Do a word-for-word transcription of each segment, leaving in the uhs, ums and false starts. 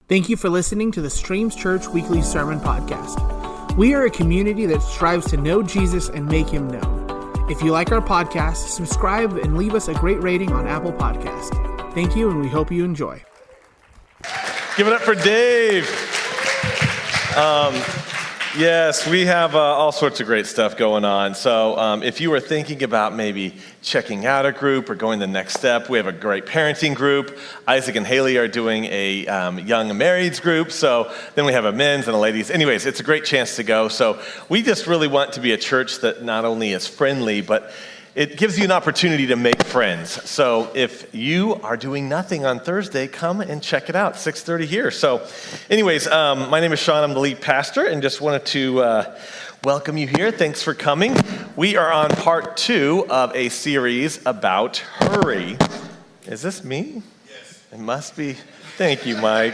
Thank you for listening to the Streams Church Weekly Sermon Podcast. We are a community that strives to know Jesus and make him known. If you like our podcast, subscribe and leave us a great rating on Apple Podcast. Thank you, and we hope you enjoy. Give it up for Dave. Um, yes, we have uh, all sorts of great stuff going on. So um, if you were thinking about maybe checking out a group or going the next step, we have a great parenting group. Isaac and Haley are doing a um, young marrieds group. So then we have a men's and a ladies. Anyways, it's a great chance to go. So we just really want to be a church that not only is friendly, but it gives you an opportunity to make friends. So if you are doing nothing on Thursday, come and check it out, six thirty here. So anyways, um, my name is Sean. I'm the lead pastor and just wanted to uh, welcome you here. Thanks for coming. We are on part two of a series about hurry. Is this me? Yes. It must be. Thank you, Mike.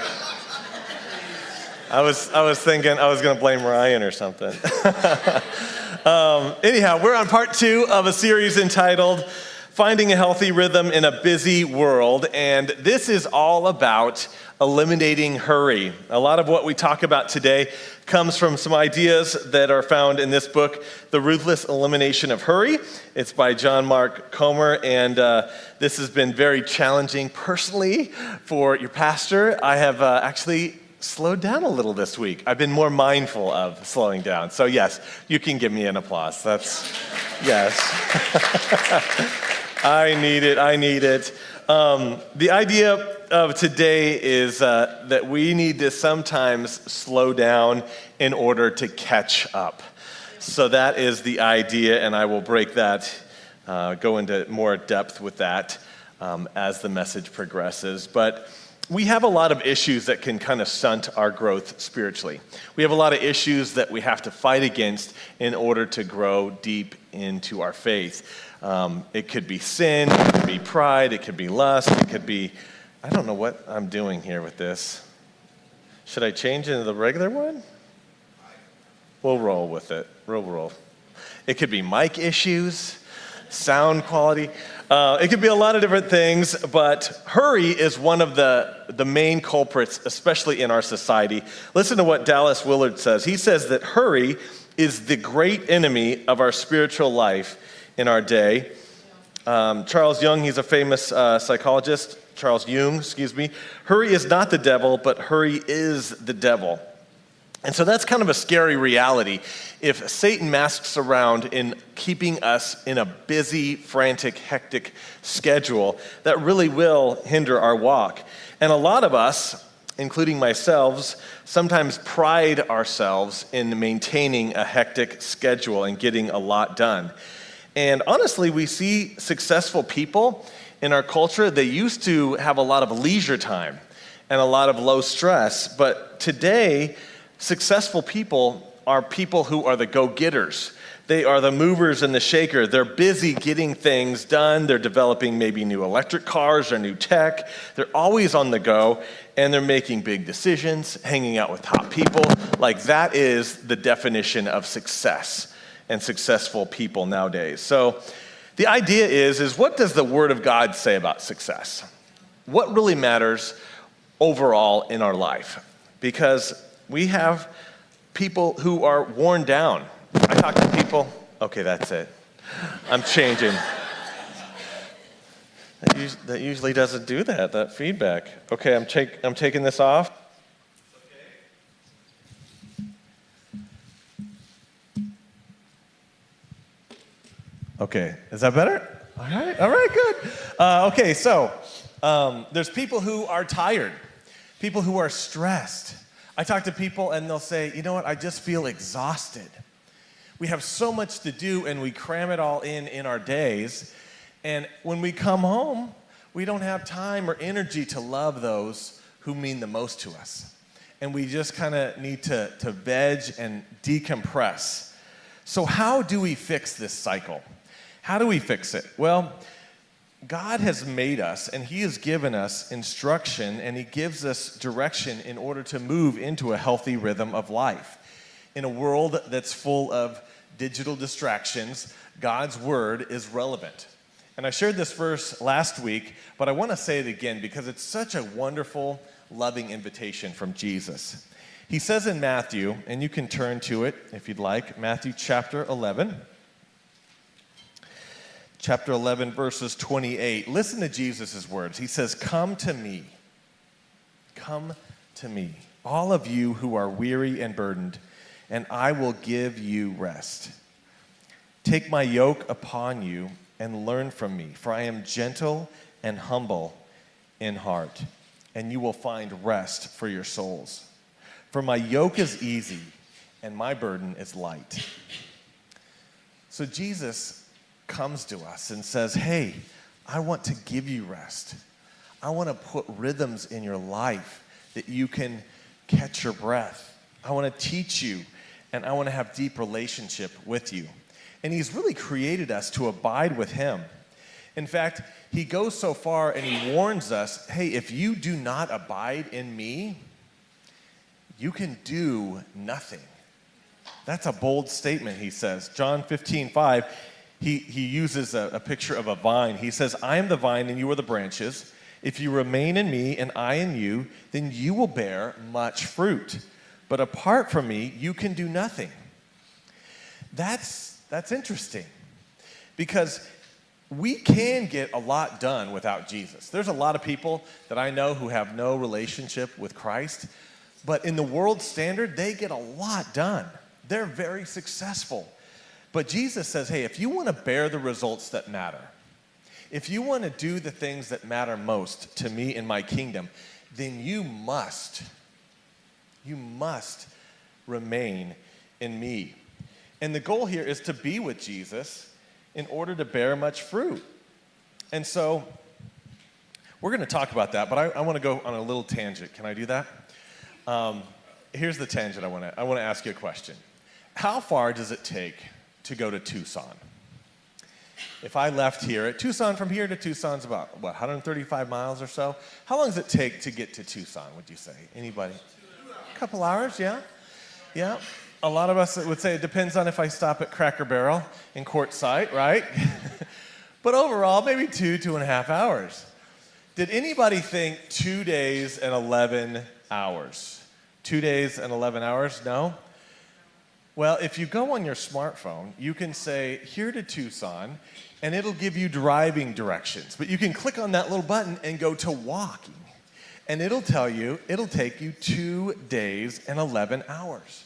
I was, I was thinking I was going to blame Ryan or something. Um, anyhow, we're on part two of a series entitled Finding a Healthy Rhythm in a Busy World, and this is all about eliminating hurry. A lot of what we talk about today comes from some ideas that are found in this book, The Ruthless Elimination of Hurry. It's by John Mark Comer, and uh, this has been very challenging personally for your pastor. I have uh, actually slowed down a little this week. I've been more mindful of slowing down. So yes, you can give me an applause. That's, yes. I need it, I need it. Um, the idea of today is uh, that we need to sometimes slow down in order to catch up. So that is the idea, and I will break that, uh, go into more depth with that um, as the message progresses. But we have a lot of issues that can kind of stunt our growth spiritually. We have a lot of issues that we have to fight against in order to grow deep into our faith. Um, it could be sin, it could be pride, it could be lust, it could be, I don't know what I'm doing here with this. Should I change into the regular one? We'll roll with it. We'll roll. It could be mic issues, sound quality. Uh, it could be a lot of different things, but hurry is one of the, the main culprits, especially in our society. Listen to what Dallas Willard says. He says that hurry is the great enemy of our spiritual life in our day. Um, Charles Jung, he's a famous uh, psychologist. Charles Jung, excuse me. Hurry is not the devil, but hurry is the devil. And so that's kind of a scary reality. If Satan masks around in keeping us in a busy, frantic, hectic schedule, that really will hinder our walk. And a lot of us, including myself, sometimes pride ourselves in maintaining a hectic schedule and getting a lot done. And honestly, we see successful people in our culture. They used to have a lot of leisure time and a lot of low stress, but today, successful people are people who are the go-getters. They are the movers and the shaker. They're busy getting things done. They're developing maybe new electric cars or new tech. They're always on the go, and they're making big decisions, hanging out with top people. Like, that is the definition of success and successful people nowadays. So the idea is, is what does the Word of God say about success? What really matters overall in our life? Because we have people who are worn down. I talk to people, okay, that's it. I'm changing. That, us- that usually doesn't do that, that feedback. Okay, I'm, take, I'm taking this off. Okay, is that better? All right, all right, good. Uh, okay, so um, there's people who are tired, people who are stressed. I talk to people and they'll say, you know what, I just feel exhausted. We have so much to do and we cram it all in in our days. And when we come home, we don't have time or energy to love those who mean the most to us. And we just kind of need to, to veg and decompress. So how do we fix this cycle? How do we fix it? Well, God has made us, and he has given us instruction, and he gives us direction in order to move into a healthy rhythm of life. In a world that's full of digital distractions, God's word is relevant. And I shared this verse last week, but I want to say it again because it's such a wonderful, loving invitation from Jesus. He says in Matthew, and you can turn to it if you'd like, Matthew chapter eleven. Chapter eleven, verses twenty-eight. Listen to Jesus' words. He says, "Come to me. Come to me, all of you who are weary and burdened, and I will give you rest. Take my yoke upon you and learn from me, for I am gentle and humble in heart, and you will find rest for your souls. For my yoke is easy and my burden is light." So Jesus comes to us and says, hey, I want to give you rest. I want to put rhythms in your life that you can catch your breath. I want to teach you, and I want to have deep relationship with you. And he's really created us to abide with him. In fact, he goes so far and he warns us, hey, if you do not abide in me, you can do nothing. That's a bold statement, he says. John fifteen five, he, he uses a, a picture of a vine. He says, I am the vine and you are the branches. If you remain in me and I in you, then you will bear much fruit. But apart from me, you can do nothing. That's, that's interesting, because we can get a lot done without Jesus. There's a lot of people that I know who have no relationship with Christ, but in the world standard, they get a lot done. They're very successful. But Jesus says, hey, if you want to bear the results that matter, if you want to do the things that matter most to me in my kingdom, then you must, you must remain in me. And the goal here is to be with Jesus in order to bear much fruit. And so we're going to talk about that, but I, I want to go on a little tangent. Can I do that? Um, here's the tangent I want to I want to ask you a question. How far does it take to go to Tucson? If I left here at Tucson, from here to Tucson's about, what, one hundred thirty-five miles or so? How long does it take to get to Tucson, would you say? Anybody? A couple hours, yeah? Yeah. A lot of us would say it depends on if I stop at Cracker Barrel in Quartzsite, right? But overall, maybe two, two and a half hours. Did anybody think two days and eleven hours? Two days and eleven hours? No? Well, if you go on your smartphone, you can say, here to Tucson, and it'll give you driving directions. But you can click on that little button and go to walking. And it'll tell you, it'll take you two days and eleven hours.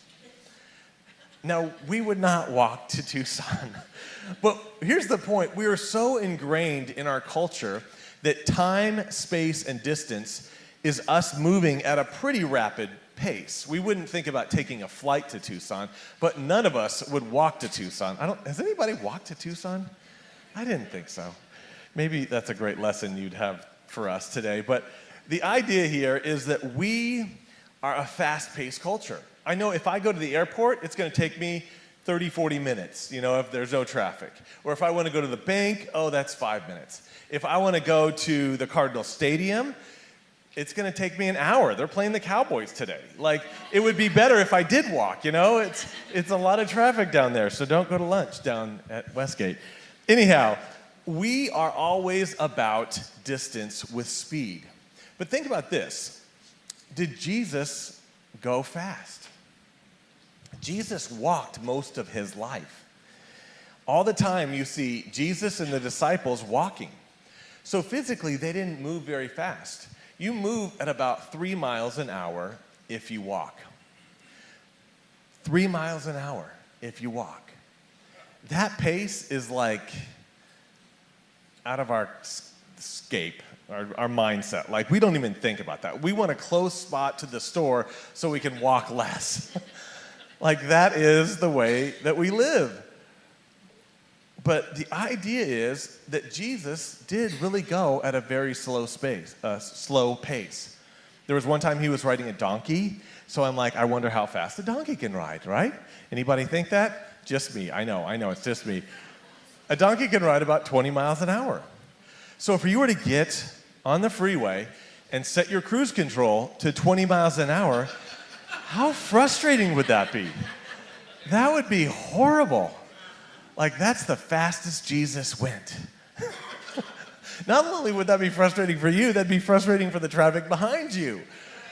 Now, we would not walk to Tucson. But here's the point. We are so ingrained in our culture that time, space, and distance is us moving at a pretty rapid pace. We wouldn't think about taking a flight to Tucson, but none of us would walk to Tucson. I don't, has anybody walked to Tucson? I didn't think so. Maybe that's a great lesson you'd have for us today. But the idea here is that we are a fast-paced culture. I know if I go to the airport, it's going to take me thirty, forty minutes, you know, if there's no traffic. Or if I want to go to the bank, oh, that's five minutes. If I want to go to the Cardinal Stadium, it's going to take me an hour. They're playing the Cowboys today. Like, it would be better if I did walk, you know? It's, it's a lot of traffic down there, so don't go to lunch down at Westgate. Anyhow, we are always about distance with speed. But think about this. Did Jesus go fast? Jesus walked most of his life. All the time you see Jesus and the disciples walking. So physically, they didn't move very fast. You move at about three miles an hour if you walk. Three miles an hour if you walk. That pace is like out of our scape, our, our mindset. Like, we don't even think about that. We want a close spot to the store so we can walk less. Like, that is the way that we live. But the idea is that Jesus did really go at a very slow space, uh, slow pace. There was one time he was riding a donkey, so I'm like, I wonder how fast a donkey can ride, right? Anybody think that? Just me. I know, I know, it's just me. A donkey can ride about twenty miles an hour. So if you were to get on the freeway and set your cruise control to twenty miles an hour, how frustrating would that be? That would be horrible. Like, that's the fastest Jesus went. Not only would that be frustrating for you, that'd be frustrating for the traffic behind you.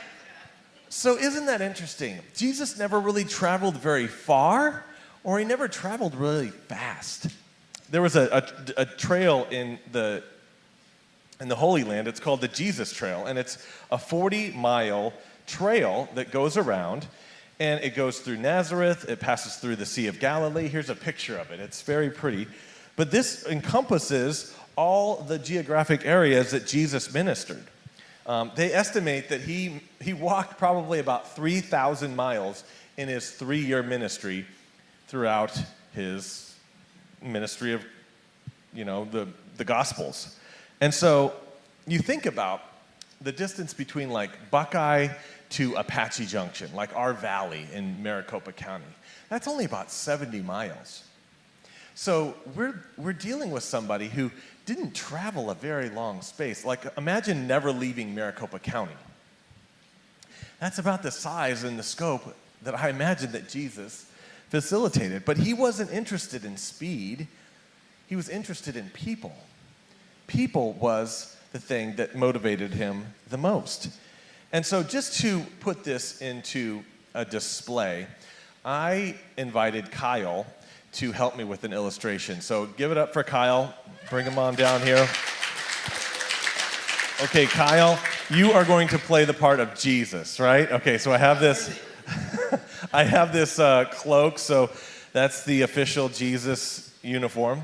So isn't that interesting? Jesus never really traveled very far, or he never traveled really fast. There was a, a, a trail in the, in the Holy Land. It's called the Jesus Trail, and it's a forty-mile trail that goes around, and it goes through Nazareth. It passes through the Sea of Galilee. Here's a picture of it. It's very pretty. But this encompasses all the geographic areas that Jesus ministered. Um, they estimate that he, he walked probably about three thousand miles in his three-year ministry throughout his ministry of, you know, the, the Gospels. And so you think about the distance between like Buckeye to Apache Junction, like our valley in Maricopa County. That's only about seventy miles. So we're, we're dealing with somebody who didn't travel a very long space. Like, imagine never leaving Maricopa County. That's about the size and the scope that I imagine that Jesus facilitated. But he wasn't interested in speed. He was interested in people. People was the thing that motivated him the most. And so just to put this into a display, I invited Kyle to help me with an illustration. So give it up for Kyle. Bring him on down here. Okay, Kyle, you are going to play the part of Jesus, right? Okay, so I have this, I have this uh, cloak, so that's the official Jesus uniform.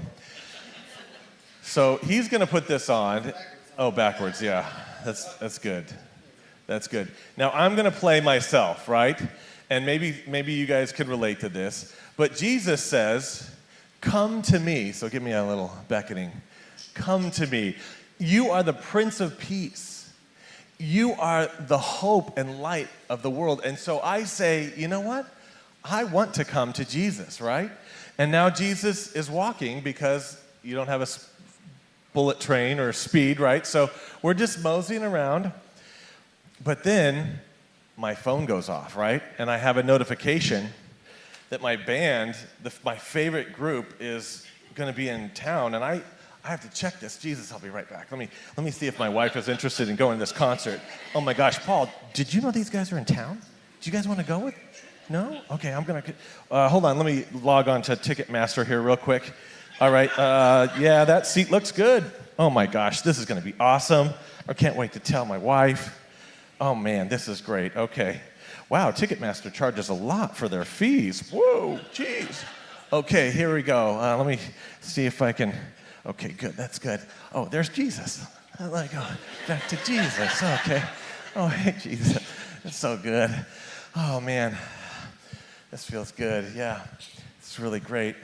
So he's gonna put this on. Oh, backwards, yeah, that's, that's good. That's good. Now I'm gonna play myself, right? And maybe, maybe you guys could relate to this. But Jesus says, come to me. So give me a little beckoning. Come to me. You are the Prince of Peace. You are the hope and light of the world. And so I say, you know what? I want to come to Jesus, right? And now Jesus is walking because you don't have a bullet train or speed, right? So we're just moseying around. But then my phone goes off, right? And I have a notification that my band, the, my favorite group, is going to be in town, and I, I have to check this. Jesus, I'll be right back. Let me, let me see if my wife is interested in going to this concert. Oh my gosh, Paul, did you know these guys are in town? Do you guys want to go with? No? Okay, I'm going to, uh, hold on, let me log on to Ticketmaster here real quick. All right, uh, yeah, that seat looks good. Oh my gosh, this is going to be awesome. I can't wait to tell my wife. Oh man, this is great. Okay. Wow, Ticketmaster charges a lot for their fees. Whoa, jeez. Okay, here we go. Uh, let me see if I can. Okay, good, that's good. Oh, there's Jesus. I like, oh, back to Jesus. Okay. Oh, hey, Jesus. That's so good. Oh, man. This feels good. Yeah, it's really great.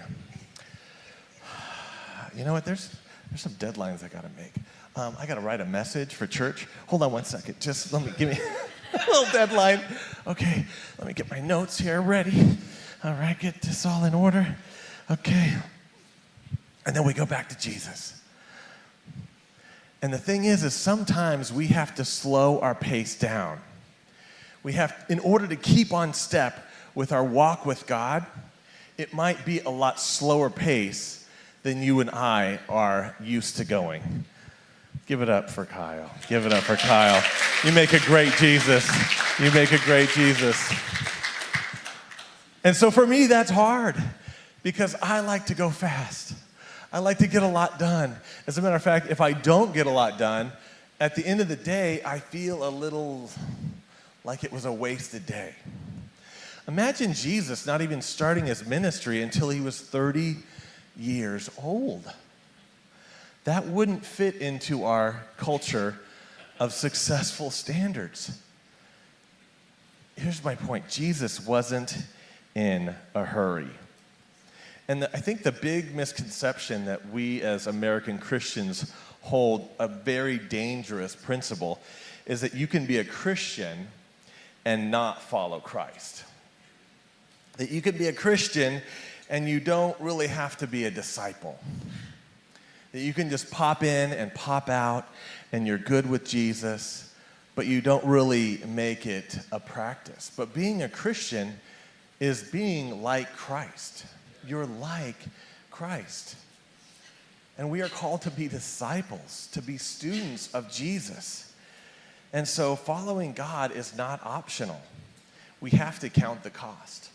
You know what? There's, there's some deadlines I got to make. Um, I got to write a message for church. Hold on one second. Just let me, give me a little deadline. Okay, let me get my notes here ready. All right, get this all in order. Okay. And then we go back to Jesus. And the thing is, is sometimes we have to slow our pace down. We have, in order to keep on step with our walk with God, it might be a lot slower pace than you and I are used to going. Give it up for Kyle. Give it up for Kyle. You make a great Jesus. You make a great Jesus. And so for me, that's hard because I like to go fast. I like to get a lot done. As a matter of fact, if I don't get a lot done, at the end of the day, I feel a little like it was a wasted day. Imagine Jesus not even starting his ministry until he was thirty years old. That wouldn't fit into our culture of successful standards. Here's my point. Jesus wasn't in a hurry. And the, I think the big misconception that we as American Christians hold, a very dangerous principle, is that you can be a Christian and not follow Christ. That you can be a Christian and you don't really have to be a disciple. That you can just pop in and pop out and you're good with Jesus, but you don't really make it a practice. But being a Christian is being like Christ. You're like Christ. And we are called to be disciples, to be students of Jesus. And so following God is not optional. We have to count the cost.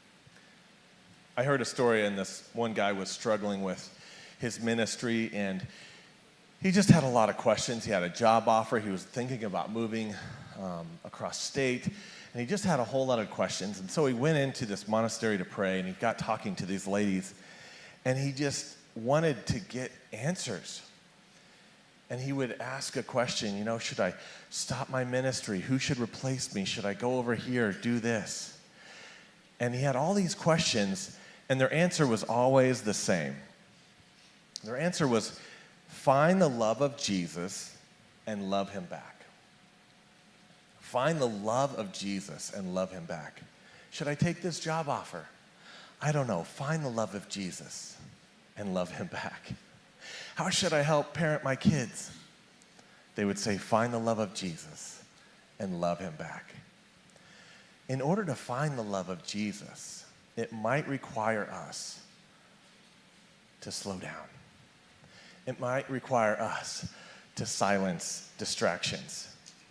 I heard a story, and this one guy was struggling with his ministry, and he just had a lot of questions. He had a job offer. He was thinking about moving um, across state, and he just had a whole lot of questions. And so he went into this monastery to pray, and he got talking to these ladies, and he just wanted to get answers. And he would ask a question, you know, should I stop my ministry? Who should replace me? Should I go over here, do this? And he had all these questions, and their answer was always the same. Their answer was, find the love of Jesus and love him back. Find the love of Jesus and love him back. Should I take this job offer? I don't know. Find the love of Jesus and love him back. How should I help parent my kids? They would say, find the love of Jesus and love him back. In order to find the love of Jesus, it might require us to slow down. It might require us to silence distractions.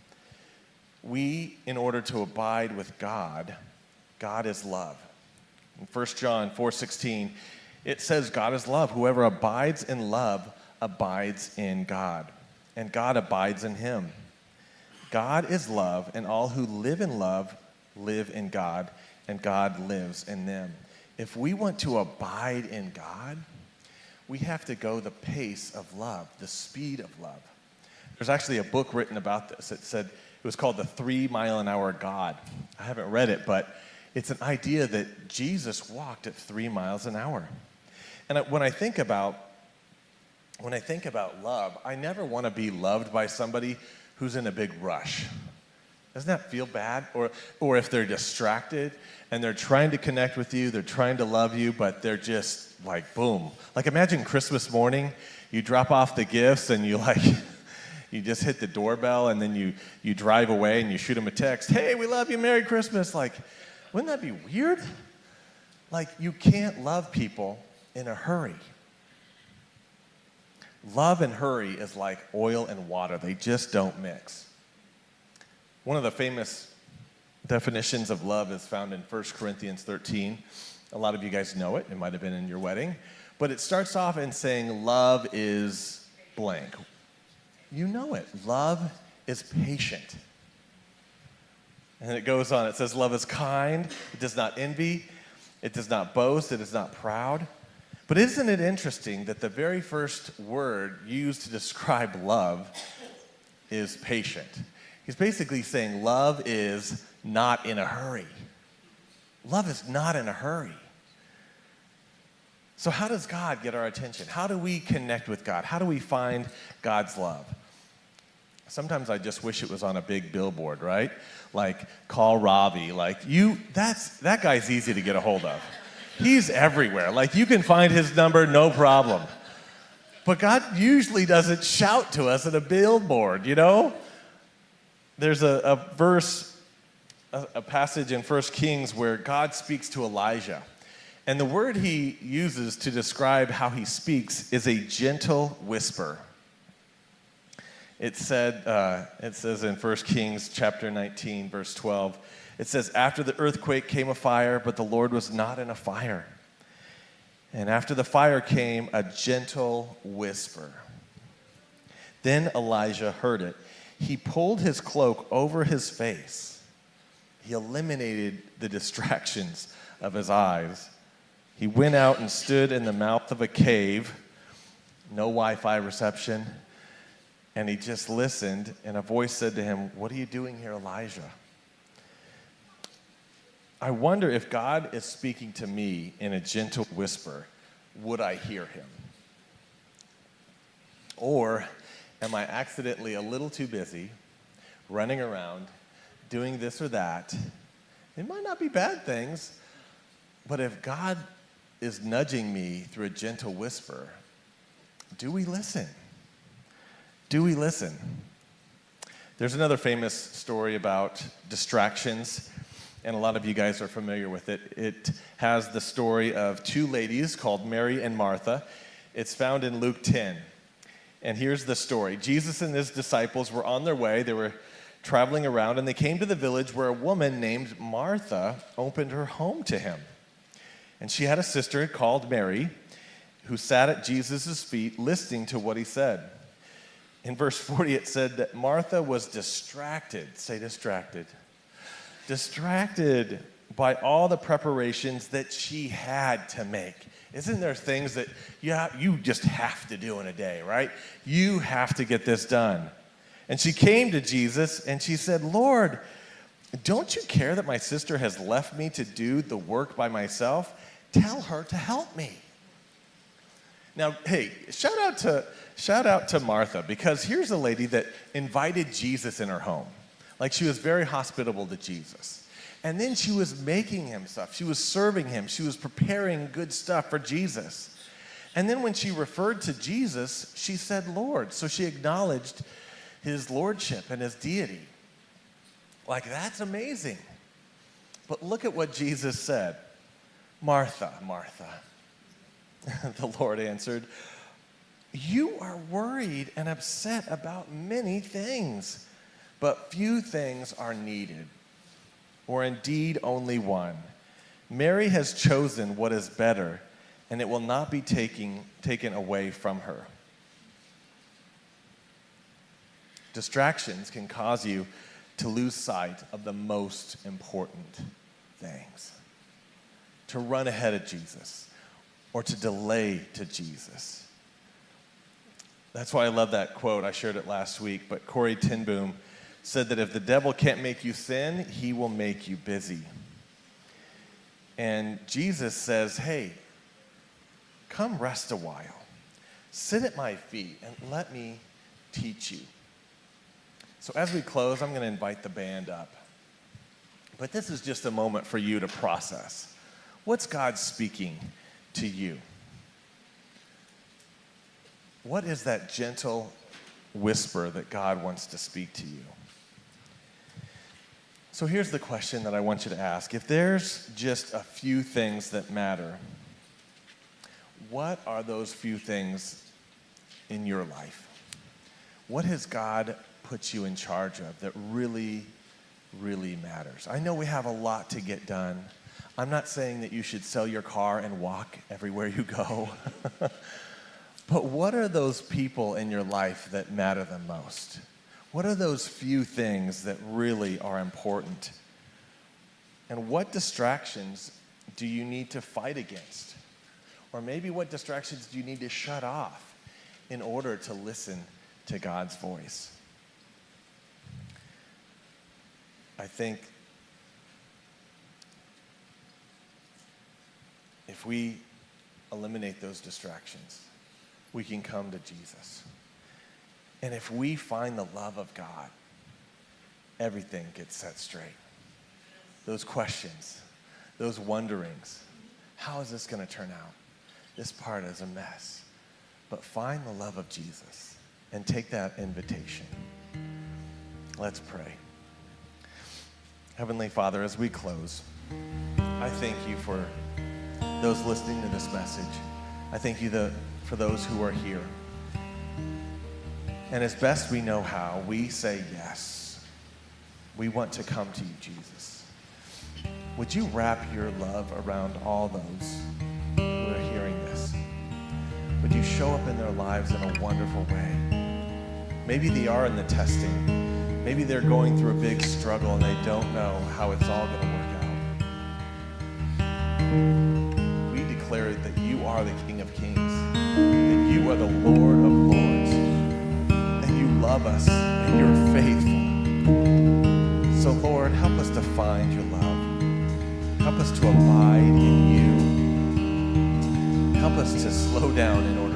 We, in order to abide with God, God is love. In First John four sixteen, it says God is love. Whoever abides in love abides in God, and God abides in him. God is love, and all who live in love live in God, and God lives in them. If we want to abide in God, we have to go the pace of love, the speed of love. There's actually a book written about this. It said, it was called The Three Mile an Hour God. I haven't read it, but it's an idea that Jesus walked at three miles an hour. And when I think about, when I think about love, I never want to be loved by somebody who's in a big rush. Doesn't that feel bad? Or, or if they're distracted and they're trying to connect with you, they're trying to love you, but they're just like, boom. Like imagine Christmas morning, you drop off the gifts and you like, you just hit the doorbell and then you, you drive away and you shoot them a text, hey, we love you, Merry Christmas. Like, wouldn't that be weird? Like you can't love people in a hurry. Love and hurry is like oil and water. They just don't mix. One of the famous definitions of love is found in First Corinthians thirteen. A lot of you guys know it. It might have been in your wedding. But it starts off in saying love is blank. You know it. Love is patient. And it goes on. It says love is kind. It does not envy. It does not boast. It is not proud. But isn't it interesting that the very first word used to describe love is patient? He's basically saying love is not in a hurry. Love is not in a hurry. So how does God get our attention? How do we connect with God? How do we find God's love? Sometimes I just wish it was on a big billboard, right? Like, call Robbie. Like, you, that's, that guy's easy to get a hold of. He's everywhere. Like, you can find his number, no problem. But God usually doesn't shout to us at a billboard, you know? There's a, a verse, a, a passage in First Kings where God speaks to Elijah. And the word he uses to describe how he speaks is a gentle whisper. It said, uh, it says in First Kings chapter nineteen, verse twelve, it says, after the earthquake came a fire, but the Lord was not in a fire. And after the fire came a gentle whisper. Then Elijah heard it. He pulled his cloak over his face. He eliminated the distractions of his eyes. He went out and stood in the mouth of a cave, no Wi-Fi reception, and he just listened, and a voice said to him, what are you doing here, Elijah? I wonder if God is speaking to me in a gentle whisper, would I hear him? Or am I accidentally a little too busy running around doing this or that? It might not be bad things, but if God is nudging me through a gentle whisper, do we listen? Do we listen? There's another famous story about distractions, and a lot of you guys are familiar with it. It has the story of two ladies called Mary and Martha. It's found in Luke ten. And here's the story. Jesus and his disciples were on their way. They were traveling around, and they came to the village where a woman named Martha opened her home to him. And she had a sister called Mary who sat at Jesus' feet listening to what he said. In verse forty, it said that Martha was distracted. Say distracted. Distracted by all the preparations that she had to make. Isn't there things that you, have, you just have to do in a day, right? You have to get this done. And she came to Jesus and she said, Lord, don't you care that my sister has left me to do the work by myself? Tell her to help me. Now, hey, shout out to shout out to Martha, because here's a lady that invited Jesus in her home. Like, she was very hospitable to Jesus. And then she was making him stuff. She was serving him. She was preparing good stuff for Jesus. And then when she referred to Jesus, she said, Lord. So she acknowledged his lordship and his deity. Like, that's amazing. But look at what Jesus said. Martha, Martha. The Lord answered, you are worried and upset about many things, but few things are needed, or indeed only one. Mary has chosen what is better, and it will not be taking, taken away from her. Distractions can cause you to lose sight of the most important things, to run ahead of Jesus, or to delay to Jesus. That's why I love that quote. I shared it last week, but Corrie ten Boom said that if the devil can't make you sin, he will make you busy. And Jesus says, hey, come rest a while. Sit at my feet and let me teach you. So as we close, I'm going to invite the band up. But this is just a moment for you to process. What's God speaking to you? What is that gentle whisper that God wants to speak to you? So here's the question that I want you to ask. If there's just a few things that matter, what are those few things in your life? What has God put you in charge of that really, really matters? I know we have a lot to get done. I'm not saying that you should sell your car and walk everywhere you go. But what are those people in your life that matter the most? What are those few things that really are important? And what distractions do you need to fight against? Or maybe what distractions do you need to shut off in order to listen to God's voice? I think if we eliminate those distractions, we can come to Jesus. And if we find the love of God, everything gets set straight. Those questions, those wonderings, how is this going to turn out? This part is a mess. But find the love of Jesus and take that invitation. Let's pray. Heavenly Father, as we close, I thank you for those listening to this message. I thank you the, for those who are here. And as best we know how, we say yes. We want to come to you, Jesus. Would you wrap your love around all those who are hearing this? Would you show up in their lives in a wonderful way? Maybe they are in the testing. Maybe they're going through a big struggle and they don't know how it's all going to work out. We declare that you are the King of Kings, that you are the Lord of Lords, and you love us and you're faithful. So Lord, help us to find your love. Help us to abide in you. Help us to slow down in order